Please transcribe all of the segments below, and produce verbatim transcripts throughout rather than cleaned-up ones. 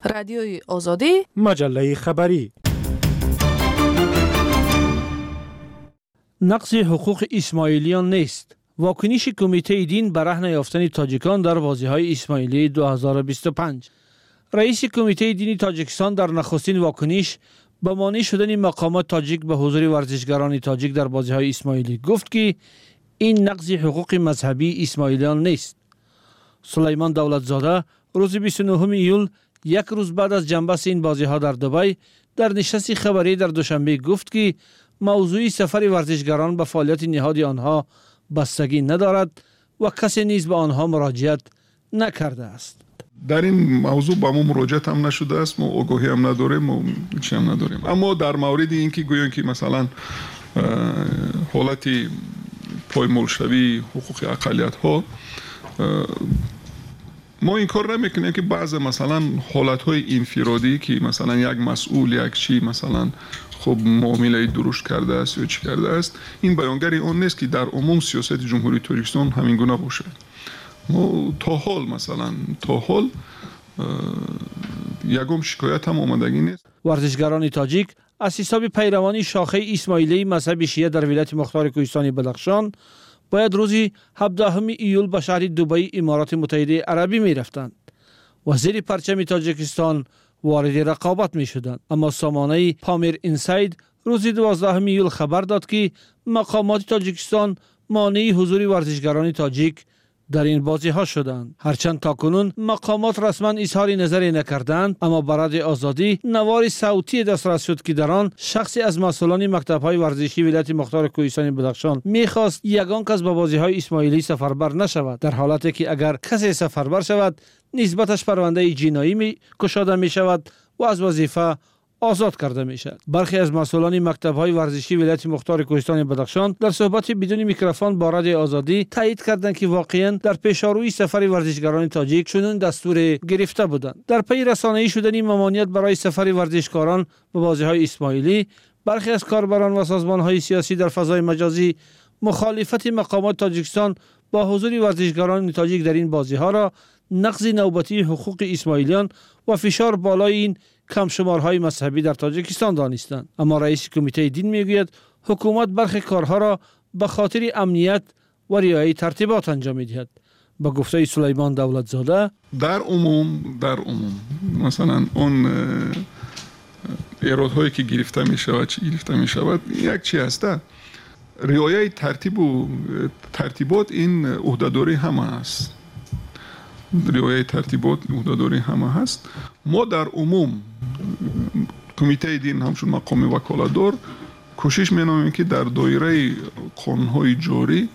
رادیوی آزادی، مجله خبری. نقض حقوق اسماعیلیان نیست. واکنش کمیته دین به رهن یافتن تاجیکان در بازی‌های اسماعیلی دو هزار و بیست و پنج. رئیس کمیته دینی تاجیکستان در نخستین واکنش به مانع شدن مقامات تاجیک به حضور ورزشگران تاجیک در بازی‌های اسماعیلی گفت که این نقض حقوق مذهبی اسماعیلیان نیست. سلیمان دولتزاده روز بیست و نهم ایول، یک روز بعد از جنبش این بازی‌ها در دبی، در نشست خبری در دوشنبه گفت که موضوع سفر ورزشگران به فعالیت نهادی آنها بستگی ندارد و کسی نیز به آنها مراجعت نکرده است. در این موضوع با ما مراجعت هم نشده است، ما آگاهی هم نداریم و چی هم نداریم. اما در مورد اینکه گویان که مثلا حالت پایمال شوی حقوق اقلیت ها، ما این کار نمیکنیم که بعض مثلا حالت های انفرادی که مثلا یک مسئول یک چی مثلا خب معامله درست کرده است یا چی کرده است، این بیانگری اون نیست که در عموم سیاست جمهوری تاجیکستان همین گونه باشه. ما تا حال مثلا تا حال یگم شکایت هم آمدگی نیست. ورزشگران تاجیک از حساب پیروانی شاخه اسماعیلی مذهب شیعه در ولایت مختار کوهستان بدخشان باید روزی هفدهم ایول به شهر دبی امارات متحده عربی می رفتند و زیر پرچم تاجیکستان وارد رقابت می شدند. اما سامانه پامیر اینساید روز دوازدهم ایول خبر داد که مقامات تاجیکستان مانع حضور ورزشگران تاجیک در این بازی ها شدند. هرچند تاکنون مقامات رسما اظهار نظری نکردند، اما برای آزادی نوار صوتی دسترس شد که در آن شخصی از مسئولان مکتب های ورزشی ولایت مختار کوهستان بدخشان میخواست یگان کس به بازی های اسماعیلی سفربر نشود، در حالتی که اگر کسی سفربر شود نسبتش پرونده جنایی می کشاده می شود و از وظیفه آزاد کرده می شود. برخی از مسئولان مکتب های ورزشی ولایت مختار کوهستان بدخشان در صحبت بدون میکروفون با رادیو آزادی تایید کردند که واقعا در پیشاروی سفر ورزشگران تاجیک چنین دستور گرفته بودند. در پی رسانه‌ای شدن ممانعت برای سفر ورزشکاران به بازی های اسماعیلی، برخی از کاربران و سازمان های سیاسی در فضای مجازی مخالفت مقامات تاجیکستان با حضور ورزشگران تاجیک در این بازی ها را نقض نوبتی حقوق اسماعیلیان و فشار بالای این کم شمارهای مذهبی در تاجیکستان دانستند. اما رئیس کمیته دین میگوید حکومت برخی کارها را به خاطر امنیت و رعایت ترتیبات انجام میدهد. با گفته سلیمان دولتزاده در عموم در عموم مثلا اون ایرادهایی که گرفته می شود چی گرفته می شود یک چی هست، رعایت ترتیب و ترتیبات این عهده‌داری همه است. رعایت ترتیبات عهده‌داری همه هست. ما در عموم کمیته دین همچون مقام وکالتدار کوشش می‌نماییم که در دایره قانون‌های جاری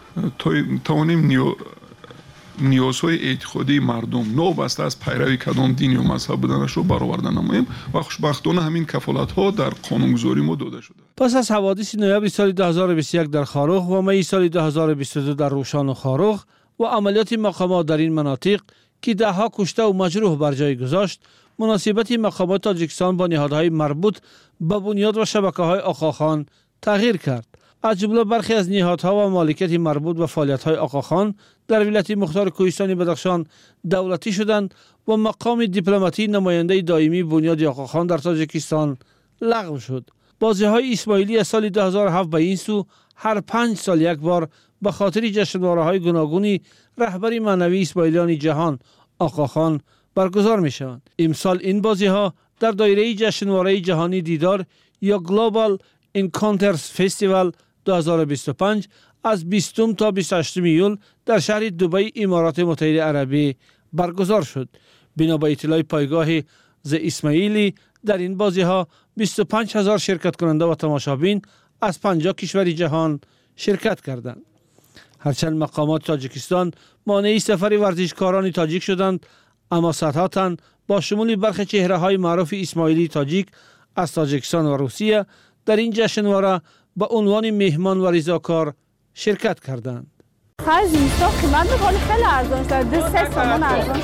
توانیم نیازهای اعتقادی مردم نوبسته از پیروی کدام دین یا مذهب بودنش رو برآورده نماییم و خوشبختانه همین کفالت‌ها در قانونگذاری ما داده شده. پس از حوادث نوامبر سال دو هزار و بیست و یک در خاروخ و می سال دو هزار و بیست و دو در روشان و خاروخ و عملیات مقامات در این مناطق که ده ها کشته و مجروح بر جای گذاشت، مناسبت مقامات تاجیکستان با نهادهای مربوط به بنیاد و شبکه‌های آقاخان تغییر کرد. از جمله برخی از نهادها و مالکیت مربوط به فعالیت‌های آقاخان در ولایت مختار کوهستان بدخشان دولتی شدند و مقام دیپلماتی نماینده دائمی بنیاد آقاخان در تاجیکستان لغو شد. بازی‌های اسماعیلی از سال دو هزار و هفت به این سو هر پنج سال یک بار به خاطر جشنواره‌های گوناگونی رهبری معنوی اسماعیلیان جهان آقاخان برگزار می‌شوند. امسال این بازی‌ها در دایره جشنواره جهانی دیدار یا گلوبال انکانترز فستیوال دو هزار و بیست و پنج از بیستم تا بیست و هشتم ایول در شهر دبی امارات متحده عربی برگزار شد. بنا به اطلاع پایگاه ز اسماعیلی در این بازی‌ها بیست و پنج هزار شرکت کننده و تماشابین از پنجاه کشور جهان شرکت کردند. هرچند مقامات تاجیکستان مانع سفر ورزشکاران تاجیک شدند، اما صدها تن با شمول برخی چهره‌های معروف اسماعیلی تاجیک از تاجیکستان و روسیه در این جشنواره به عنوان مهمان و رضاکار شرکت کردند. خرج اینستا قیمت می‌کنه خیلی ارزان شده، دو سه تومان ارزان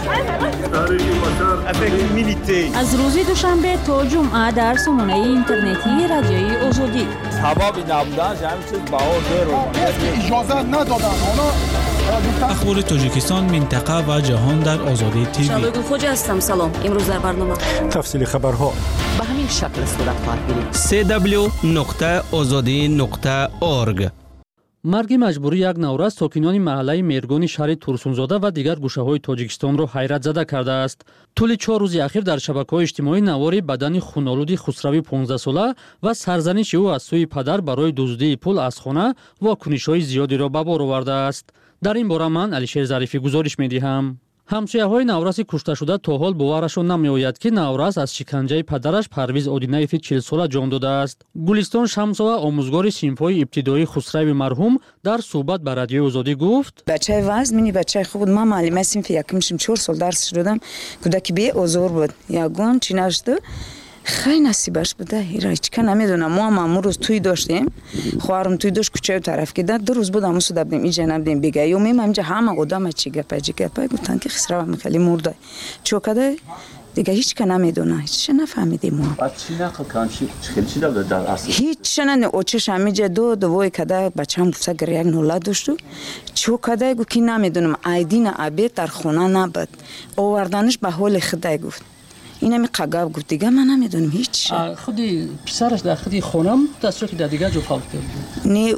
شده. از روز دوشنبه تا جمعه در سامانه اینترنتی رادیوی آزادی. هوا بی نبودن همین چیز بها زیرو. اجازه ندادن اونا اخبار تاجیکستان، منطقه و جهان در آزادی تیوی. شادو خوج هستم. سلام. امروز در برنامه تفصیل خبرها به همین شکل صورت خواهد گرفت. سی دبلیو نقطه آزادی نقطه اورگ. марги маҷбурӣ як навра сокинони маҳаллаи мергони шаҳри турсунзода ва дигар гӯшаҳои тоҷикистонро ҳайратзада кардааст. тӯли чор рӯзи ахир дар шабакаҳои иҷтимоӣ навори бадани хунолуди хусрави понздаҳсола ва сарзаниши ӯ аз сӯи падар барои дуздии пул аз хона вокунишҳои зиёдеро ба бор овардааст. дар ин бора ман Алишер Зарифӣ гузориш медиҳам. ҳамсояҳои Навраси кушташуда то ҳол боварашон намеояд, ки Наврас аз шиканҷаи падараш Парвиз Одинаеви чил сола ҷон додааст. Гулистон Шамсова, омӯзгори синфҳои ибтидоии хусрави марҳум, дар суҳбат ба радиои Озодӣ гуфт: бачаи ваз мини бачаи хуб буд. ман маълимаи синфи якум шидам, чор сол дарс шудам. кӯдаки беозор буд. ягон чӣ нашуд خیلی نصیبش بوده. ایرا هیچکه نمیدونم. ما هم امروز توی داشتیم. خواهرم توی داشت کوچه طرف که داد دو روز بود امروز دادیم اینجا نبودیم بگه یوم میم اینجا همه قدام چی گپه چی گپه گفتن که خسرو هم خیلی مرده. چوکده دیگه هیچ که نمیدونه. هیچ نفهمیدیم ما. بعد چی نقل کن چی خیلی چی داد در اصل؟ هیچ نه اوچش همیشه دو دوای کده بچه‌م گفت که یک نولا داشت. چوکده گفت کی نمیدونم. ایدین ابی در خونه نبود. آوردنش به حال خدای گفت. اینا می قگاب گفت دیگه من نمیدونم هیچ. خودی پسرش در خودی خونم دستش که در دیگه جو فوت کرد. نه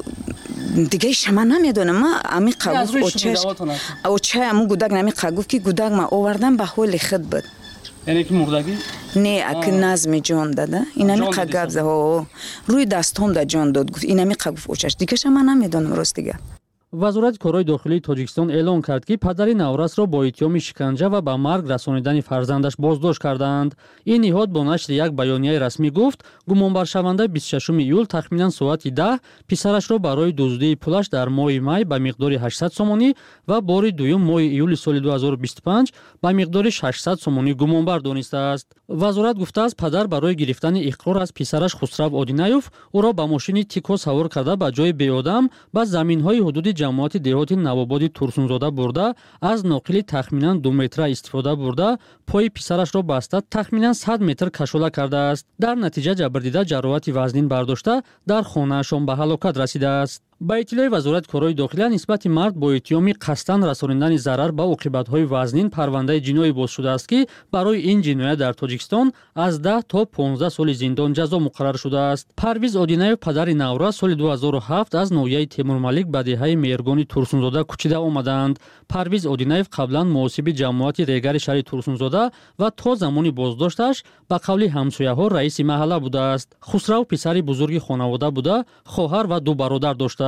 دیگه شما نمیدونم. ما امی قگوف اوچش اوچه امو گودک نمی قگوف کی گودک ما آوردن به حال خود بود. یعنی که مردگی؟ نه اک نظم جان داده. اینا می قگاب زه روی دستم دا جان داد گفت اینا می قگوف اوچش دیگه شما نمیدونم راست دیگه. вазорати корои дохилии Тоҷикистон эълон кард, ки падари Наврасро бо иттиҳоми шиканҷа ва ба марг расонидани фарзандаш боздошт карданд. ин ниҳод бо нашри як баёнияи расмӣ гуфт, гумонбаршаванда бисту шашуми июл тахминан соати даҳ писарашро барои дуздии пулаш дар моҳи май ба миқдори ҳаштсад сомонӣ ва бори дуюм моҳи июли соли ду ҳазору бисту панҷ ба миқдори шашсад сомонӣ гумонбар донистааст. вазорат гуфтааст, падар барои гирифтани иқрор аз писараш Хусрав Одинаев ӯро ба мошини Тико савор карда ба ҷои беодам ба заминҳои ҳудуди ҷамоати деҳоти Навободи Турсунзода бурда, аз ноқили тахминан ду метра истифода бурда, пои писарашро баста тахминан сад метр кашола кардааст. дар натиҷа ҷабрдида ҷароҳати вазнин бардошта дар хонаашон ба ҳалокат расидааст. ба иттилои вазорати корои дохилия нисбати мард бо иттиҳоми қасдан расонидани зарар ба оқибатҳои вазнин парвандаи ҷиноӣ боз шудааст, ки барои ин ҷиноят дар Тоҷикистон аз даҳ то понздаҳ соли зиндон ҷазо муқаррар шудааст. Парвиз Одинаев падари Наврас соли ду ҳазору ҳафт аз ноҳияи Темурмалик ба деҳаи Мергони Турсунзода кӯчида омаданд. Парвиз Одинаев қаблан муосиби ҷамоати регари шаҳри Турсунзода ва то замони боздошташ ба қавли ҳамсояҳо раиси маҳалла будааст. Хусрав писари бузурги хонавода буда, хоҳар ва ду бародар доштааст.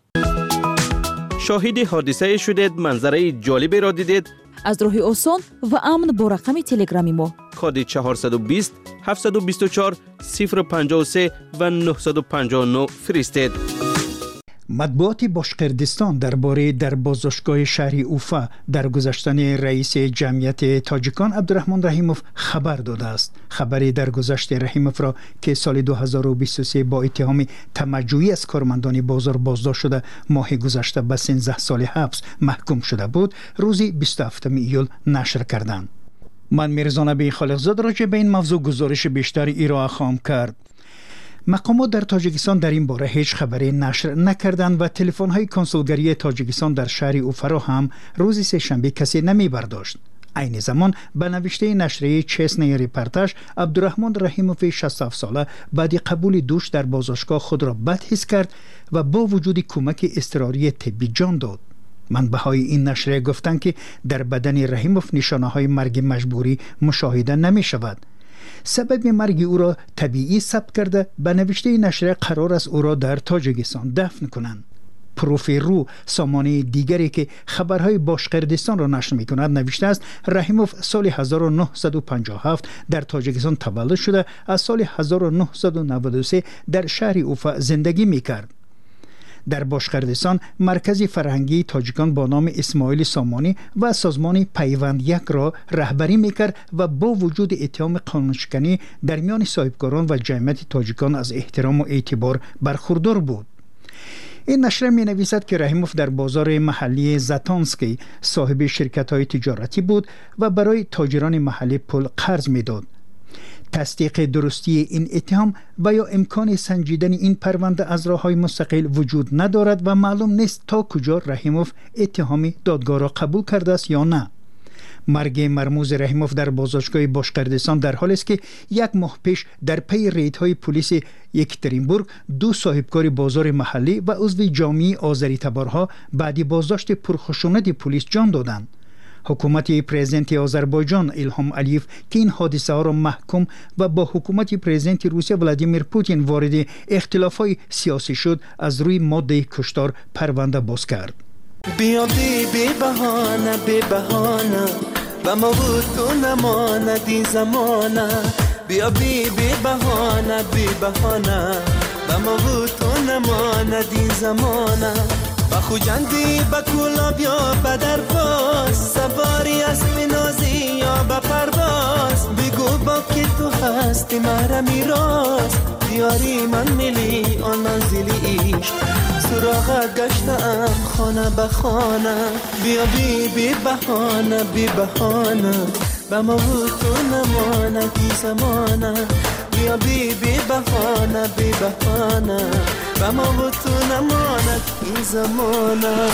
شاهد حادثه شدید، منظره جالبی را دیدید؟ از راه آسان و امن با رقم تلگرامی ما کد چهارصد و بیست هفتصد و بیست و چهار صفر پنجاه و سه و نهصد و پنجاه و نه فرستید. مطبوعات باشقردستان درباره در بازداشتگاه شهر اوفا در گذشتن رئیس جمعیت تاجیکان عبدالرحمن رحیموف خبر داده است. خبری درگذشت رحیموف را که سال دو هزار و بیست و سه با اتهام تمجویی از کارمندان بازار بازداشت شده ماه گذشته به سیزده سال حبس محکوم شده بود، روز بیست و هفتم ایول نشر کردند. من میرزا نبی خالقزاد راجع به این موضوع گزارش بیشتری ارائه خواهم کرد. مقامات در تاجیکستان در این باره هیچ خبری نشر نکردند و تلفن‌های کنسولگری تاجیکستان در شهر اوفا را هم روز سه‌شنبه کسی نمی برداشت. عین زمان به نوشته نشریه چسنه رپورتاژ عبدالرحمن رحیموف شصت و هفت ساله بعد قبول دوش در بازداشتگاه خود را بد حس کرد و با وجود کمک اضطراری طبی جان داد. منبع‌های این نشریه گفتند که در بدن رحیموف نشانه‌های مرگ مجبوری مشاهده نمی‌شود. سبب مرگ او را طبیعی ثبت کرده به نوشته نشریه قرار است او را در تاجیکستان دفن کنند. پروفیرو سامانه دیگری که خبرهای باشقردستان را نشر می‌کند نوشته است رحیموف سال هزار و نهصد و پنجاه و هفت در تاجیکستان تولد شده، از سال هزار و نهصد و نود و سه در شهر اوفا زندگی می‌کرد. در باشقردستان مرکز فرهنگی تاجیکان با نام اسماعیل سامانی و سازمان پیوند یک را رهبری میکرد و با وجود اتهام قانونشکنی در میان صاحبکاران و جمعیت تاجیکان از احترام و اعتبار برخوردار بود. این نشریه می نویسد که رحیموف در بازار محلی زاتانسکی صاحب شرکت های تجارتی بود و برای تاجران محلی پول قرض می داد. تصدیق درستی این اتهام و یا امکان سنجیدن این پرونده از راه‌های مستقل وجود ندارد و معلوم نیست تا کجا رحیموف اتهام دادگاه را قبول کرده است یا نه. مرگ مرموز رحیموف در بازداشتگاه باشقردستان در حالی است که یک ماه پیش در پی ریدهای پلیس یکترینبورگ دو صاحبکار بازار محلی و عضو جامعه آذری تبارها بعد بازداشت پرخشونت پلیس جان دادند. حکومت پرزیدنت آذربایجان ایلهام علیف که این حادثه ها را محکوم و با حکومت پرزیدنت روسیه ولادیمیر پوتین وارد اختلافات سیاسی شد، از روی ماده کشتار پرونده باز کرد. بیا بی بی بهانه بی بهانه و ما بود تو نماند این زمانه. بیا بی بی بهانه بی بهانه و ما بود تو نماند این زمانه. با خوجندی با کولا بیا بدر باز سواری اسب نازی یا با پرواز. بگو با که تو هستی مرا میراز دیاری من ملی آن منزلی عشق سراغت گشتم خانه به خانه. بیا بی بی بهانه بی بهانه به ما بود تو نمانه بی زمانه. بیا بی بی بهانه بی بهانه به ما بود تو نمانه این زمانه.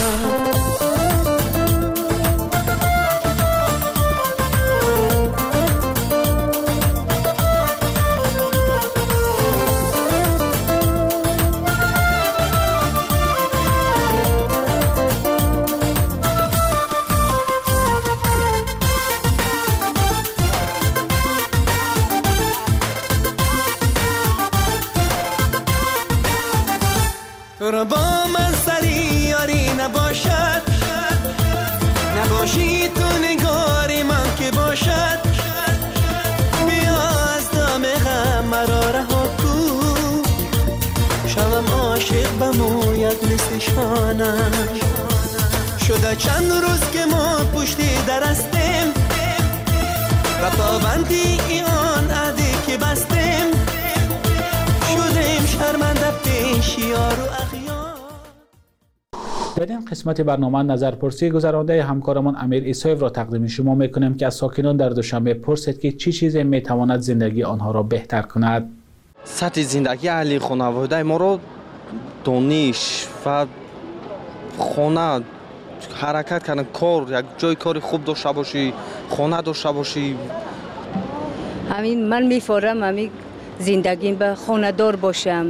تو را با من سری یاری نباشد نباشی تو نگاری من که باشد. بیا از دام غم مرا رها کو شوم عاشق بموید مثل شانه. شده چند روز که ما پشتی درستیم و پابندی آن عهدی که بستیم شدیم شرمنده پیش یار و اخیار. در این قسمت برنامه نظرپرسی گذرانده همکارمان امیر عیساییف را تقدیم شما میکنیم که از ساکنان در دوشنبه پرسید که چی چیزی میتواند زندگی آنها را بهتر کند. سطح زندگی اهل خانواده ما را دانش و خانه حرکت کردن کار یک جای کاری خوب داشته باشی خانه داشته باشی. همین من میفارم همین زندگیم به خانه دار باشم.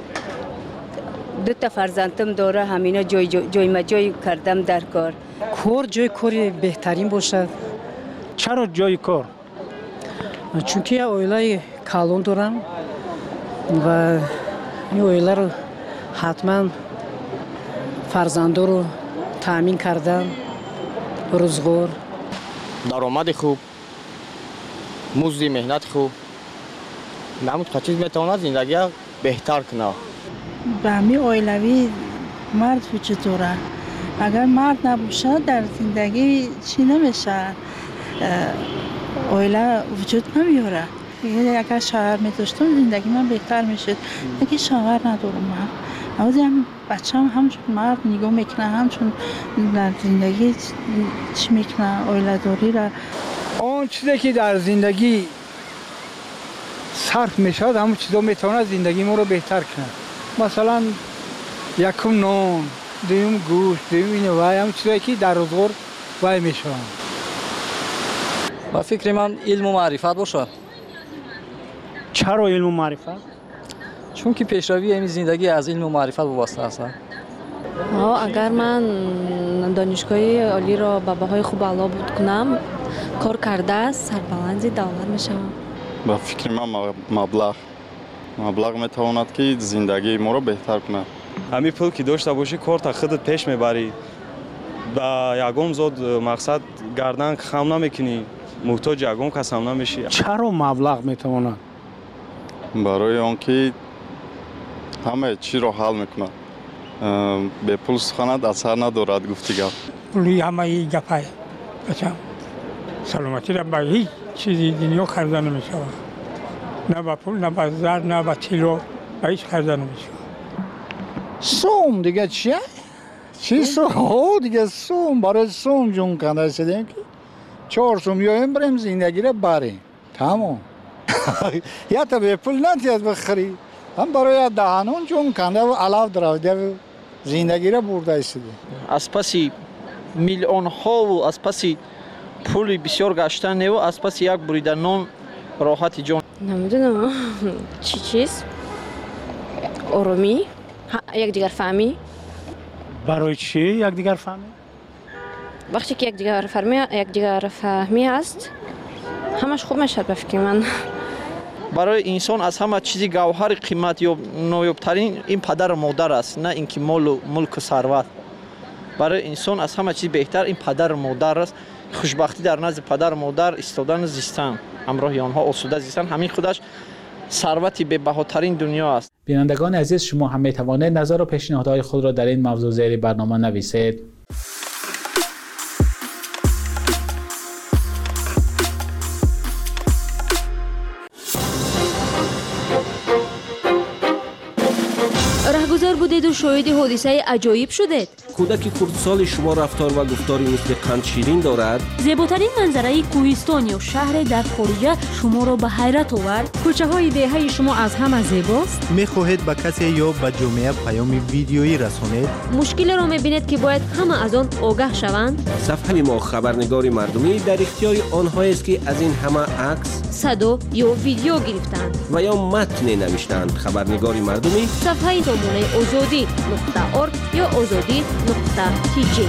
دو تا فرزندم داره همینا جای جای ما جای کردم در کار. کار جای کاری بهترین باشد. چرا جای کار؟ چون که اویلای کالون دارم و این اویلا رو حتما فرزندا رو تامین کردم. روزگار درآمد خوب مزد مهنت خوب نمود که چیز میتواند زندگی بهتر کنه. به همین اویلوی مرد وجود داره. اگر مرد نباشه در زندگی چی نمیشه. اویلا وجود نمیاره. اگر شوهر میداشتم زندگی من بهتر میشد. اگه شوهر ندارم من اما هم بچه هم همچون مرد نگاه میکنه همچون در زندگی چی میکنه اویلا داری را. آن چیزی که در زندگی صرف میشد همون چیزا میتونه زندگی ما رو بهتر کنه. مثلا یکم نان دویم گوشت دویم اینو وای همون چیزایی که در روزگار وای میشن. با فکر من علم و معرفت باشه. چرا علم و معرفت؟ چون که پیشروی این زندگی از علم و معرفت وابسته است. اگر من دانشگاه عالی را با بهای خوب اعلا بود کنم کار کرده سربلندی دولت میشم. با فکر من مبلغ مبلغ میتواند که زندگی ما رو بهتر کنه. همین پول که داشته باشی کار تا خودت پیش میبری. با یگم زود مقصد گردن خم نمیکنی محتاج یگم کس هم نمیشی. چرا مبلغ میتواند؟ برای آنکه همه چی رو حل میکنه. به پول سخنت اثر ندارد گفتگو. پولی همه ای گپای بچم سلامتی را با هیچ چیزی دنیا خرده نمیشه. نه با پول نه با زر نه با تیلو با هیچ خرده نمیشه. سوم دیگه چیه؟ چی سوم؟ دیگه سوم برای سوم جون کنده شدیم که چهار سوم یایم بریم زندگی را بریم. تمام. یا تا به پول نتیز بخری هم برای دهانون چون کنده و علاف دراوده و زندگی را برده ایستده. از پسی میلیون ها و از پسی پول بسیار گشتن و از پسی یک بریده نان راحت جان. نمیدونم چی چیز آرامی یک دیگر فهمی. برای چی یک دیگر فهمی؟ وقتی که یک دیگر فهمی یک دیگر فهمی است همش خوب میشد به فکر من. برای انسان از همه چیزی گوهر قیمت یا نایابترین این پدر و مادر است، نه اینکه مال و ملک و ثروت. برای انسان از همه چیز بهتر این پدر و مادر است. خوشبختی در نزد پدر و مادر ایستادن زیستن، همراه آنها آسوده زیستن، همین خودش ثروتی به بهاترین دنیا است. بینندگان عزیز، شما هم می توانید نظر و پیشنهادهای خود را در این موضوع زیر برنامه نویسید. رهگذر بودید و شاهد حادثه عجایب شدید. کودک کردسال شما رفتار و گفتاری مثل قند شیرین دارد. زیباترین منظره کوهستان یا شهر در خارج شما را به حیرت آورد. کوچه های دهه شما از همه زیباست. میخواهید به کسی یا به جامعه پیام ویدیویی رسانید. مشکل را میبینید که باید همه از آن آگاه شوند. صفحه ما خبرنگار مردمی در اختیار آنها است که از این همه عکس، صدا یا ویدیو گرفتند و یا متن نوشتند. خبرنگار مردمی صفحه نمونه آزادی نقطه ارگ یا آزادی نقطه تی جی.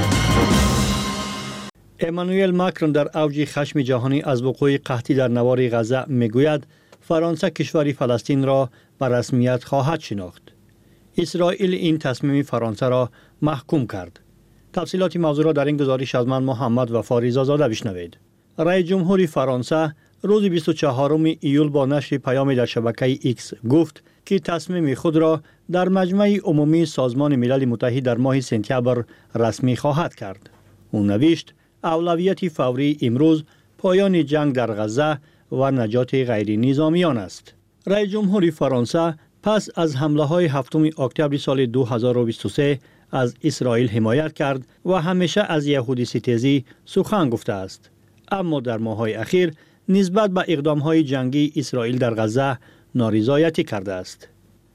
امانوئل ماکرون در اوج خشم جهانی از وقوع قحطی در نوار غزه میگوید فرانسه کشور فلسطین را به رسمیت خواهد شناخت. اسرائیل این تصمیم فرانسه را محکوم کرد. تفصیلات موضوع را در این گزارش از من محمد و فاریزا زاده بشنوید. رئیس جمهور فرانسه روز بیست و چهارم ایول با نشر پیام در شبکه ایکس گفت که تصمیم خود را در مجمع عمومی سازمان ملل متحد در ماه سپتامبر رسمی خواهد کرد. او نوشت اولویت فوری امروز پایان جنگ در غزه و نجات غیر نظامیان است. رئیس جمهور فرانسه پس از حمله های هفتم اکتبر سال دو هزار و بیست و سه از اسرائیل حمایت کرد و همیشه از یهودی ستیزی سخن گفته است. اما در ماه‌های اخیر نسبت به اقدام‌های جنگی اسرائیل در غزه نارضایتی کرده است.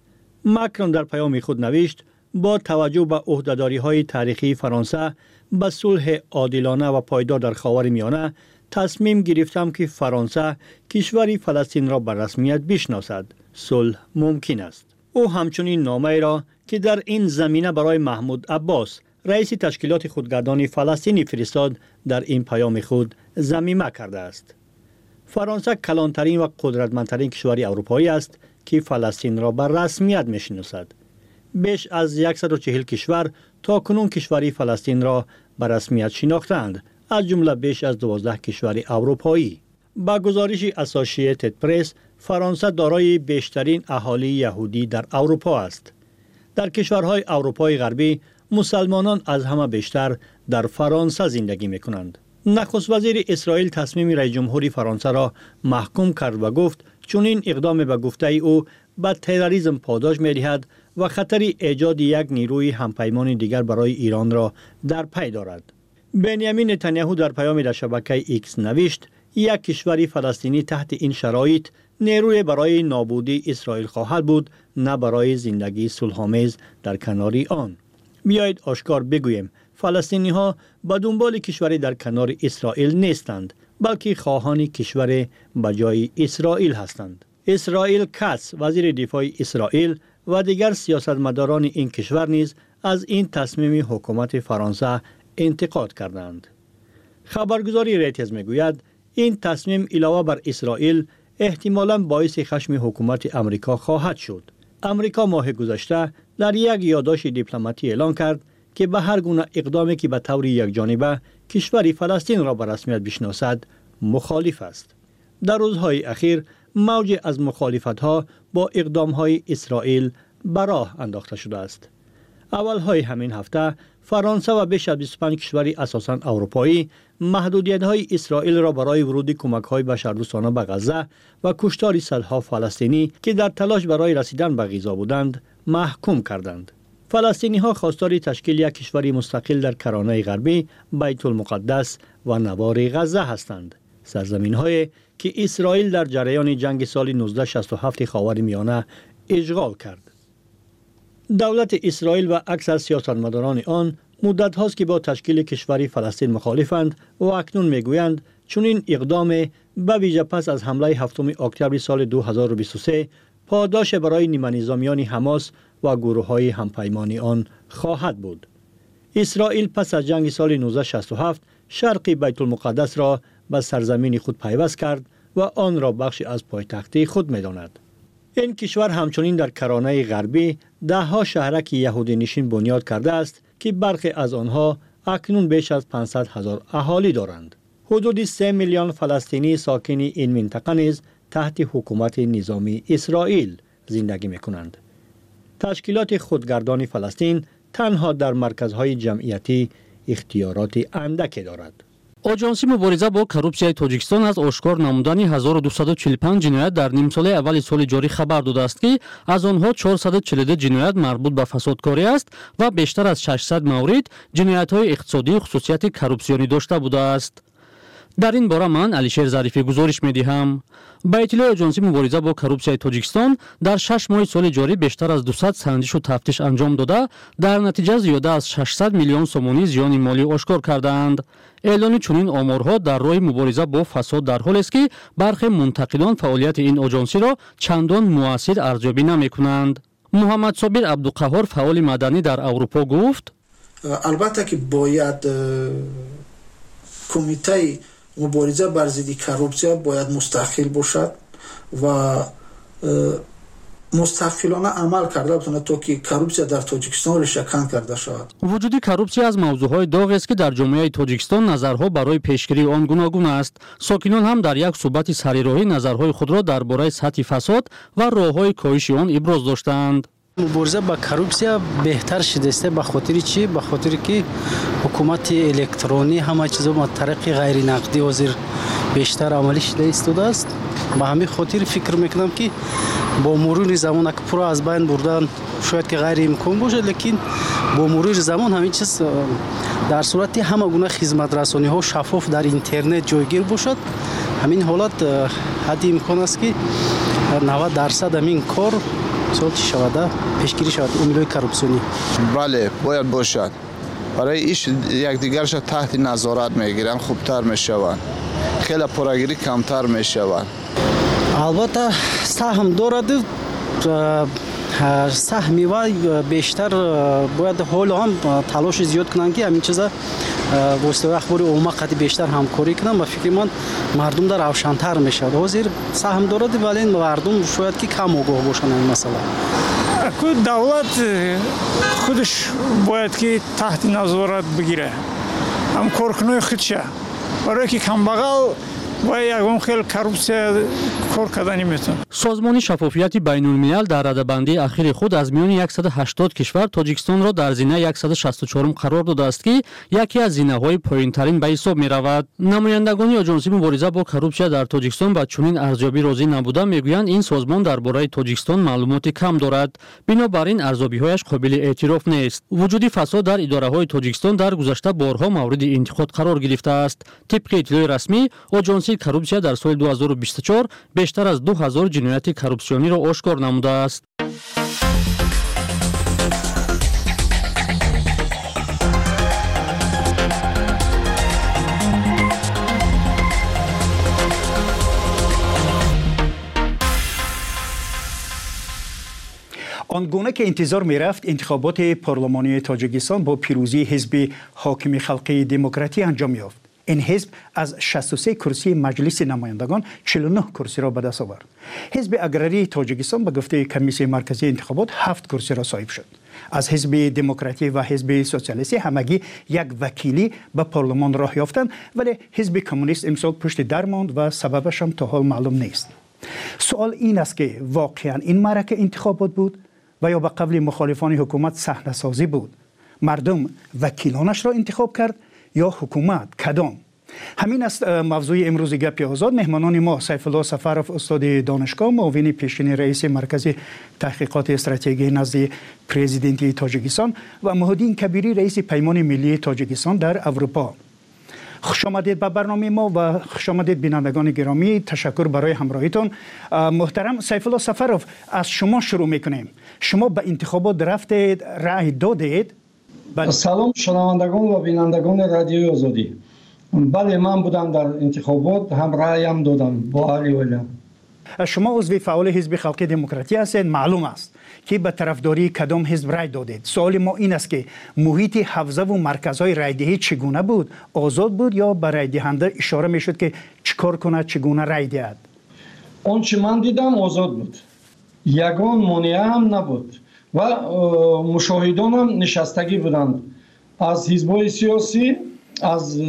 ماکرون در پیام خود نوشت با توجه به عهده‌داری‌های تاریخی فرانسه به صلح عادلانه و پایدار در خاورمیانه تصمیم گرفتم که فرانسه کشور فلسطین را به رسمیت بشناسد. صلح ممکن است. او همچنین نامه را که در این زمینه برای محمود عباس رئیس تشکیلات خودگردان فلسطینی فرستاد در این پیام خود ضمیمه کرده است. فرانسه کلانترین و قدرتمندترین کشور اروپایی است که فلسطین را به رسمیت میشناسد. بیش از صد و چهل کشور تا کنون کشور فلسطین را به رسمیت شناختند، از جمله بیش از دوازده کشور اروپایی. با گزارش اسوسییتد پرس، فرانسه دارای بیشترین اهالی یهودی در اروپا است. در کشورهای اروپای غربی مسلمانان از همه بیشتر در فرانسه زندگی میکنند. نخست وزیر اسرائیل تصمیم رئیس جمهور فرانسه را محکوم کرد و گفت چون این اقدام به گفته او به تروریسم پاداش می‌دهد و خطر ایجاد یک نیروی همپیمان دیگر برای ایران را در پی دارد. بنیامین نتانیاهو در پیام در شبکه ایکس نوشت یک کشور فلسطینی تحت این شرایط نیروی برای نابودی اسرائیل خواهد بود، نه برای زندگی صلح‌آمیز در کنار آن. بیایید آشکار بگوییم فلسطینی ها به دنبال کشوری در کنار اسرائیل نیستند، بلکه خواهان کشور به جای اسرائیل هستند. اسرائیل کاتس وزیر دفاع اسرائیل و دیگر سیاستمداران این کشور نیز از این تصمیم حکومت فرانسه انتقاد کردند. خبرگزاری ریترز میگوید این تصمیم علاوه بر اسرائیل احتمالاً باعث خشم حکومت امریکا خواهد شد. امریکا ماه گذشته در یک یادداشت دیپلماتی اعلام کرد که به هر گونه اقدامی که به طور یکجانبه کشور فلسطین را به رسمیت بشناسد مخالف است. در روزهای اخیر موج از مخالفت‌ها با اقدام‌های اسرائیل به راه انداخته شده است. اولهای همین هفته فرانسه و بیش از بیست و پنج کشور اساساً اروپایی محدودیت‌های اسرائیل را برای ورود کمک‌های بشردوستانه به غزه و کشتار صدها فلسطینی که در تلاش برای رسیدن به غذا بودند محکوم کردند. فلسطینی‌ها خواستار تشکیل یک کشور مستقل در کرانه غربی، بیت المقدس و نوار غزه هستند. سرزمین‌های که اسرائیل در جریان جنگ سال نوزده شصت و هفت خاورمیانه اشغال کرد. دولت اسرائیل و اکثر سیاستمداران آن مدت هاست که با تشکیل کشوری فلسطین مخالفند و اکنون میگویند چون این اقدام به ویژه پس از حمله هفتم اکتبر سال دو هزار و بیست و سه پاداش برای نیمه نظامیان حماس و گروه های همپیمان آن خواهد بود. اسرائیل پس از جنگ سال نوزده شصت و هفت شرق بیت المقدس را به سرزمین خود پیوست کرد و آن را بخشی از پایتخت خود می‌داند. این کشور همچنین در کرانه غربی ده ها شهرک یهودی نشین بنیاد کرده است که برخی از آنها اکنون بیش از پانصد هزار اهالی دارند. حدود سه میلیون فلسطینی ساکن این منطقه نیز تحت حکومت نظامی اسرائیل زندگی می‌کنند. تشکیلات خودگردان فلسطین تنها در مرکزهای جمعیتی اختیارات اندکی دارد. آژانسی مبارزه با коррупсияи توجیکستان از آشکار نمودن هزار و دویست و چهل و پنج جنایت در نیم سال اول سال جاری خبر داده است که از آنها چهارصد و چهل و دو جنایت مربوط به فسادکاری است و بیشتر از ششصد مورد جنایت‌های اقتصادی و خصوصیت коррупсионӣ داشته بوده است. در این باره من علیشیر ظریفی گزارش می‌دهم. با اطلاع آژانسی مبارزه با коррупсияи توجیکستان در شش ماه سال جاری بیشتر از دویست سنجش و تفتیش انجام داده در نتیجه زیاده از ششصد میلیون سومونی زیان مالی آشکار کردند. اعلان چنین آمارها در راه مبارزه با فساد در حالی است که برخی منتقدان فعالیت این آژانسی را چندان مؤثر ارزیابی نمی‌کنند. محمد صابر عبدالقهار فعال مدنی در اروپا گفت: البته که باید کمیته مبارزه بر ضد коррупсия باید مستقل باشد و مستقلانه عمل کرده بتونه تا که коррупсия در تاجیکستان ریشه‌کن کرده شود. وجود коррупсия از موضوعهای داغ است که در جامعه تاجیکستان نظرها برای پیشگیری آن گوناگون است. ساکنان هم در یک صحبت سریراهی نظرهای خود را درباره سطح فساد و راههای کاهش آن ابراز داشتند. مبارزه با коррупсия بهتر شده است. به خاطر چی؟ به خاطر که حکومت الکترونی همه چیزا با طریق غیر نقدی حاضر بیشتر عملی شده ایستاده است. به همین خاطر فکر میکنم که با مرور زمان که پرو از بین بردن شاید که غیر امکان باشه، لیکن با مرور زمان همین چیز در صورتی همه گونه خدمت رسانی ها شفاف در اینترنت جایگیر باشد، همین حالت حد امکان است که نود درصد همین کار صورت شود پیشگیری شود امیدهای коррупсионی. بله باید باشد. برای ایش یکدیگرش تحت نظارت میگیرن خوبتر میشوند. خیلی پراگیری کمتر میشوند. البته سهم دارد، سهمی و بیشتر باید حال هم تلاش زیاد کنند که همین چیزا واسطه اخبار عمومی قد بیشتر همکاری کنند و فکر من مردم در روشن‌تر میشه. حاضر سهم دارد ولی مردم شاید که کم آگاه باشن این مسئله. دولت خودش باید که تحت نظارت بگیره، هم کارکنای خودشه، برای که کمبغل و یکم خیلی коррупсия کار کردن نمیتونه. سازمان شفافیت بین الملل در رده‌بندی اخیر خود از میان صد و هشتاد کشور تاجیکستان را در زینه صد و شصت و چهار قرار داده است که یکی از زینه‌های پایین‌ترین به حساب می‌رود. نمایندگان آژانسی مبارزه با коррупсия در تاجیکستان با چنین ارزیابی راضی نبوده، میگویند این سازمان درباره تاجیکستان معلومات کم دارد، بنابراین ارزیابی‌هایش قابل اعتراف نیست. وجود فساد در اداره‌های تاجیکستان در گذشته بارها مورد انتقاد قرار گرفته است. طبق اطلاع رسمی آژانسی коррупсия در سال دو هزار و بیست و چهار بیشتر از دو هزار جنایت коррупсионی را آشکار نموده است. آنگونه که انتظار می رفت انتخابات پارلمانی تاجیکستان با پیروزی حزب حاکم خلقی دموکراتی انجام یافت. این حزب از شصت و سه کرسی مجلس نمایندگان چهل و نه کرسی را به دست آورد. حزب اگراری تاجیکستان به گفته کمیسیون مرکزی انتخابات هفت کرسی را صاحب شد. از حزب دموکراتی و حزب سوسیالیستی همگی یک وکیلی به پارلمان راه یافتند، ولی حزب کمونیست امسال پشت در ماند و سببش هم تا حال معلوم نیست. سوال این است که واقعا این معرکه انتخابات بود و یا به قبل مخالفان حکومت صحنه سازی بود؟ مردم وکیلانش را انتخاب کرد یا حکومت؟ کدام؟ همین است موضوع امروز گپ آزاد. مهمانان ما سیف الله سفرов استاد دانشگاه، معاون پیشین رئیس مرکز تحقیقات استراتژی نزد پرزیدنت تاجیکستان و مهدی کبیری رئیس پیمان ملی تاجیکستان در اروپا. خوش آمدید به برنامه ما و خوش آمدید بینندگان گرامی. تشکر برای همراهیتون. محترم سیف الله سفروف، از شما شروع میکنیم. شما به انتخابات رفتید، رأی دادید؟ بله. سلام شنوندگان و بینندگان رادیوی آزادی. بله من بودم در انتخابات، هم رأیم دادم با علی ویلیام. شما عضو فعال حزب خلق دموکراتی هستید. معلوم است که به طرفداری کدام حزب رای دادید. سوال ما این است که محیط حوزه و مرکزهای رایدهی چگونه بود؟ آزاد بود یا به رای دهنده اشاره میشد که چیکار کنه، چگونه رای دهد؟ اون چه من دیدم آزاد بود، یگان مانع هم نبود و مشاهدان هم نشستگی بودند از حزب‌های سیاسی، از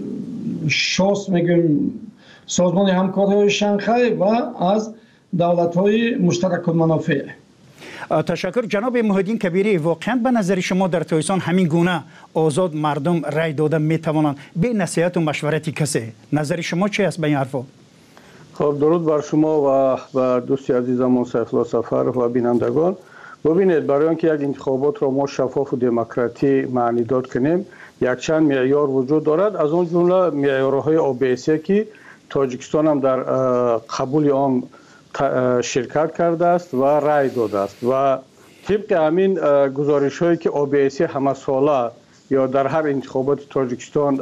شاس میگیم سازمان همکاری شانگهای و از دولت‌های مشترک المنافع. تشکر جناب محیدین کبیری. واقعا به نظر شما در تایسان همین گونه آزاد مردم رای داده میتوانند به نصیحت و مشورت کسی؟ نظر شما چی است به این حرفا؟ خب درود بر شما و و دوستی عزیزمون سیف الله سفروف و بینندگان. ببینید، برای اینکه یک انتخابات را ما شفاف و دموکراتی معنی داد کنیم، یک چند معیار وجود دارد. از اون جمله معیارهای او بی سی که تاجیکستان هم در قبول آن شرکت کرده است و رای داده است و طبق همین گزارش هایی که او بی سی همه ساله یا در هر انتخابات تاجیکستان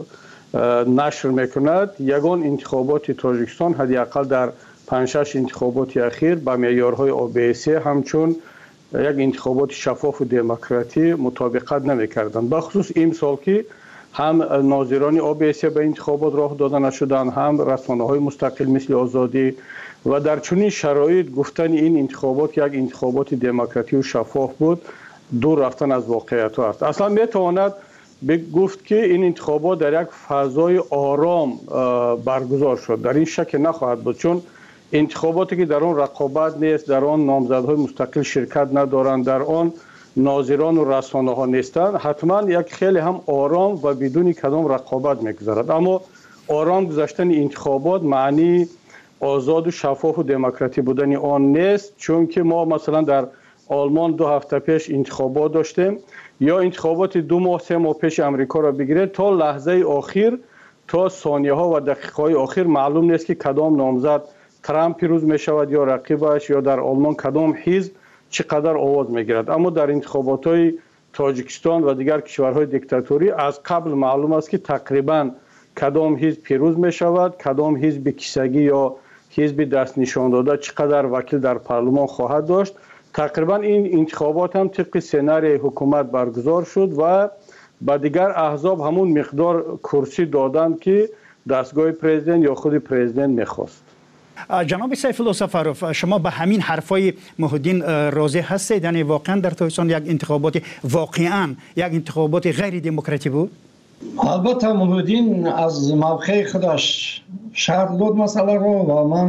نشر میکند، یگان انتخابات تاجیکستان حداقل در پنج شش انتخابات اخیر با معیارهای او بی سی همچون یک انتخابات شفاف و دموکراتی مطابقت نمیکردند. بخصوص این سال که هم ناظران او بی سی به انتخابات راه داده نشدند، هم رسانه‌های مستقل مثل آزادی و در چنین شرایط گفتن این انتخابات یک انتخابات دموکراتی و شفاف بود دور رفتن از واقعیت است. اصلا میتواند گفت که این انتخابات در یک فضای آرام برگزار شد. در این شک نخواهد بود، چون انتخاباتی که در آن رقابت نیست، در آن نامزدهای مستقل شرکت ندارند، در آن ناظران و رسانه ها نیستند، حتما یک خیلی هم آرام و بدون کدام رقابت میگذرد. اما آرام گذشتن انتخابات معنی آزاد و شفاف و دموکراتی بودن آن نیست، چون که ما مثلا در آلمان دو هفته پیش انتخابات داشتیم، یا انتخابات دو ماه سه ماه پیش امریکا را بگیرید، تا لحظه آخر، تا ثانیه ها و دقیقه های آخر معلوم نیست که کدام نامزد ترامپ پیروز می شود یا رقیبش، یا در آلمان کدام حزب چقدر آواز می گیرد. اما در انتخابات های تاجیکستان و دیگر کشورهای دیکتاتوری از قبل معلوم است که تقریبا کدام حزب پیروز می شود، کدام حزب کیسگی یا حزب دست نشان داده چقدر وکیل در پارلمان خواهد داشت. تقریبا این انتخابات هم طبق سناریوی حکومت برگزار شد و با دیگر احزاب همون مقدار کرسی دادند که دستگاه پرزیدنت یا خود پرزیدنت میخواست. جناب سیف الله سفروف، شما به همین حرفای محیدین راضی هستید؟ یعنی واقعا در تایسان یک انتخابات واقعا یک انتخابات غیر دموکراتی بود؟ البته محیدین از موقع خودش شرح داد مسئله رو و من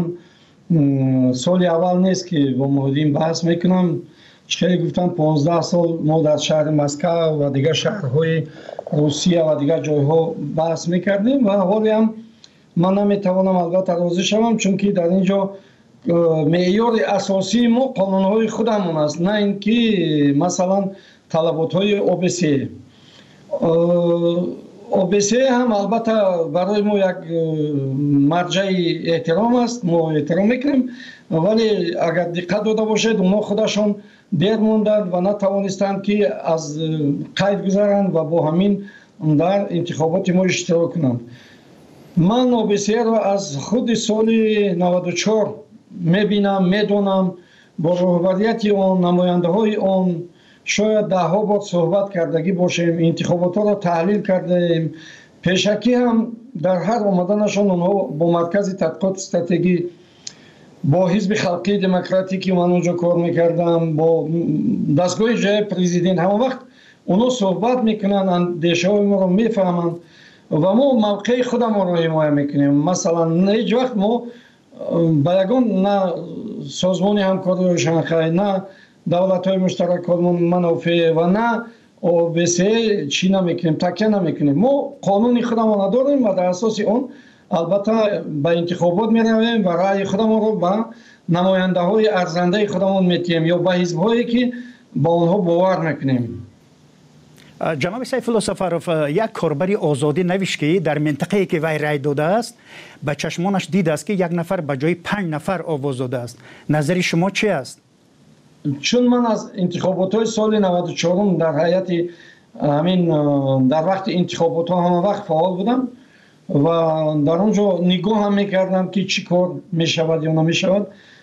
سال اول نیست که با محیدین بحث میکنم. چه گفتم پانزده سال ما در شهر مسکو و دیگر شهرهای روسیه و دیگر جایها بحث میکردیم و حالی هم من نمیتوانم البته راضی شوم، چون که در اینجا معیار اساسی ما قانونهای خودمون است، نه اینکه مثلا طلبات‌های او بی سی. او بی سی هم البته برای ما یک مرجع احترام است، ما احترام میکنیم، ولی اگر دقت داده باشید اونا خودشون دیر موندند و نتوانستند که از قید گذارند و با همین در انتخابات ما اشتراک کنند. من او بی سی را از خود سال نود و چهار میبینم، میدونم، با رهبریت آن، نماینده های آن شاید ده ها بار صحبت کردگی باشیم، انتخابات را تحلیل کردیم. پیشکی هم در هر آمدنشان اونها با مرکز تحقیقات استراتژی، با حزب خلقی دموکراتی که من اونجا کار میکردم، با دستگاه جای پرزیدنت، همه وقت اونها صحبت میکنن، اندیشه های ما رو میفهمن و ما موقع خودم رو حمایت میکنیم. مثلا هیچ وقت ما با یگان نه سازمان همکاری شانگهای، نه دولت های مشترک منافع و نه او بی سی چی نمیکنیم، تکیه نمیکنیم. ما قانون خودمون نداریم و در اساس اون البته به انتخابات میرویم و رأی خودمون رو به نماینده های ارزنده خودمون میتیم یا به حزب هایی که با اونها باور میکنیم. جناب سیف الله سفروف، یک کاربر آزادی نوشت که در منطقه‌ای که وی رای داده است به چشمانش دیده است که یک نفر به جای پنج نفر آواز داده است. نظر شما چی است؟ چون من از انتخابات سال نود و چهار در هیئت همین در وقت انتخابات ها همه وقت فعال بودم و در اونجا نگاه هم میکردم که چی کار میشود یا نمیشود.